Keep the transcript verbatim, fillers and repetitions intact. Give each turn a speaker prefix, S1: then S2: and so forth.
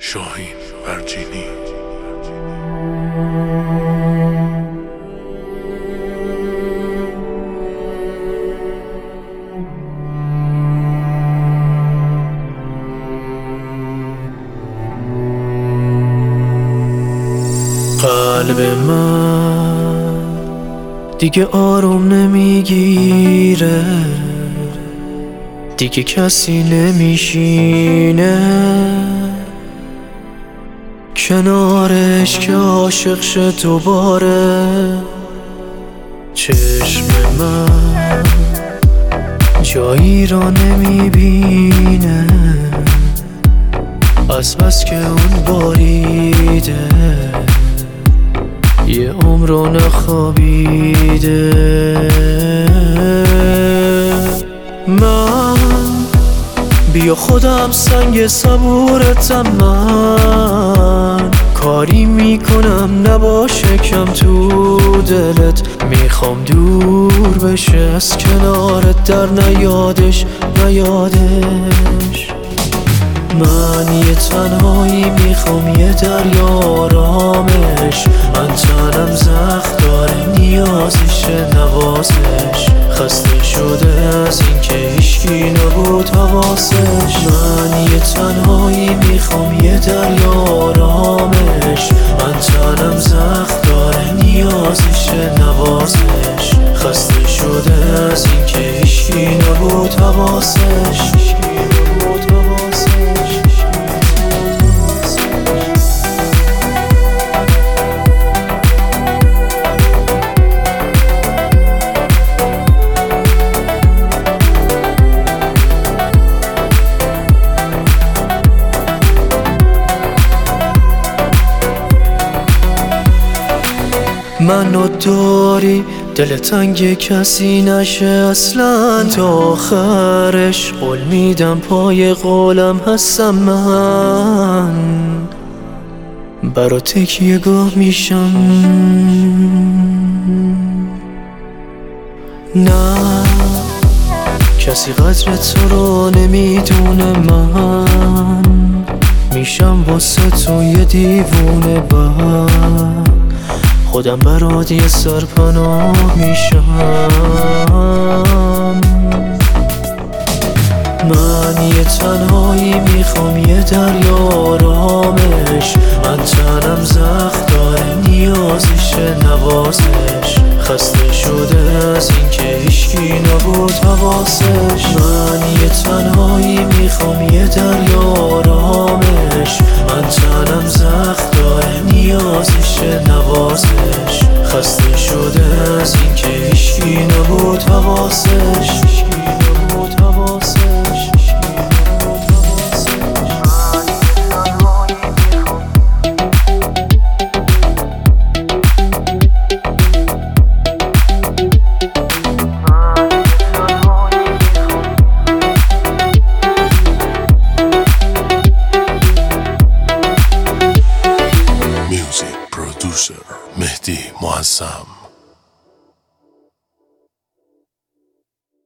S1: شاهین برجینی.
S2: قلب من دیگه آروم نمیگیره، دیگه کسی نمیشینه کنارش که عاشق شه دوباره. چشم من جایی را نمیبینه از بس که اون باریده، یه عمر رو نخوابیده. من بیا خودم سنگ صبورتم، من کاری میکنم نباشه کم تو دلت، میخوام دور بشه از کنارت، در نیادش نیادش. من یه تنهایی میخوام یه دریا آرامش، من تنم زخم داره نیازشه نوازش، خسته شده از این که هیچکی نبود حواسش. من یه تنهایی میخوام یه دریا آرامش، من تنم زخم داره نیازشه نوازش، خسته شده از این که هیچکی نبود حواسش. منو داری دل تنگ کسی نشه اصلا، تا آخرش قول میدم پای قولم هستم، من برا تکیه گاه میشم. نه کسی قدر تو رو نمیدونه، من میشم واسه تو یه دیوونه، بعد خودم برات یه سرپناه میشم. من یه تنهایی میخوام یه دریا آرامش، من تنم زخم داره نیازشه نوازش، خسته شده از این که هیچکی نبود حواسش. من یه تنهایی میخوام یه دریا آرامش، من تنم زخم داره نیازشه نوازش، خسته شده از این که هیچکی نبود حواسش.
S1: Music producer مهدی معظم.